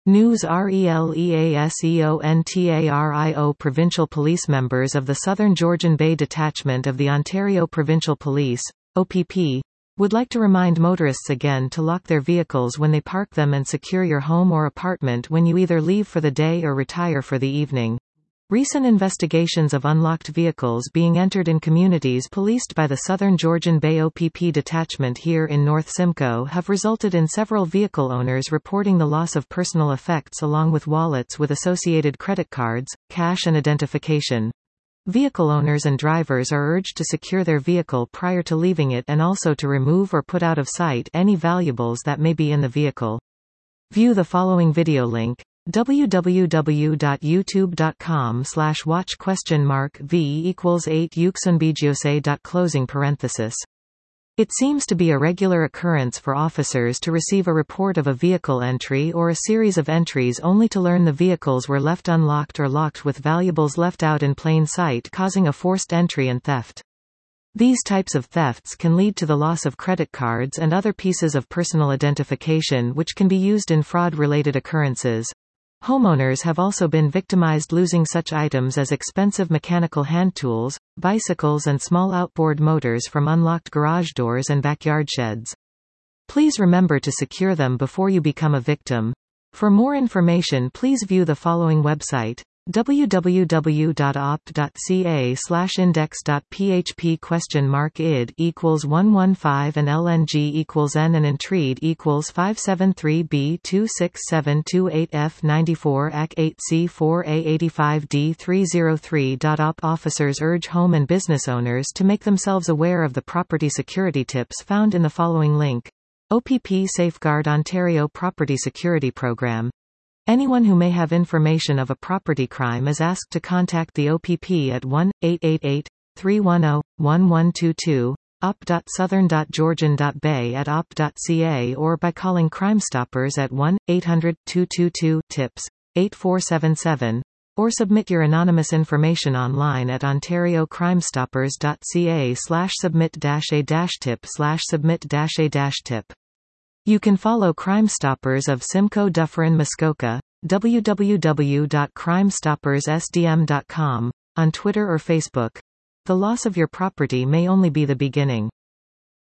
News RELEASEONTARIO Provincial Police Members of the Southern Georgian Bay Detachment of the Ontario Provincial Police, OPP, would like to remind motorists again to lock their vehicles when they park them and secure your home or apartment when you either leave for the day or retire for the evening. Recent investigations of unlocked vehicles being entered in communities policed by the Southern Georgian Bay OPP detachment here in North Simcoe have resulted in several vehicle owners reporting the loss of personal effects along with wallets with associated credit cards, cash and identification. Vehicle owners and drivers are urged to secure their vehicle prior to leaving it and also to remove or put out of sight any valuables that may be in the vehicle. View the following video link. www.youtube.com/watch?v=8 It seems to be a regular occurrence for officers to receive a report of a vehicle entry or a series of entries only to learn the vehicles were left unlocked or locked with valuables left out in plain sight, causing a forced entry and theft. These types of thefts can lead to the loss of credit cards and other pieces of personal identification which can be used in fraud-related occurrences. Homeowners have also been victimized losing such items as expensive mechanical hand tools, bicycles and small outboard motors from unlocked garage doors and backyard sheds. Please remember to secure them before you become a victim. For more information, please view the following website: www.op.ca/index.php?id equals 115 and LNG equals N and Intrede equals 573B26728F94 AC4A85D303. Officers urge home and business owners to make themselves aware of the property security tips found in the following link. OPP Safeguard Ontario Property Security Program. Anyone who may have information of a property crime is asked to contact the OPP at 1-888-310-1122, op.southern.georgian.bay at op.ca or by calling Crime Stoppers at 1-800-222-TIPS, 8477, or submit your anonymous information online at ontariocrimestoppers.ca/submit-a-tip/submit-a-tip. You can follow Crime Stoppers of Simcoe Dufferin Muskoka, www.crimestoppersSDM.com, on Twitter or Facebook. The loss of your property may only be the beginning.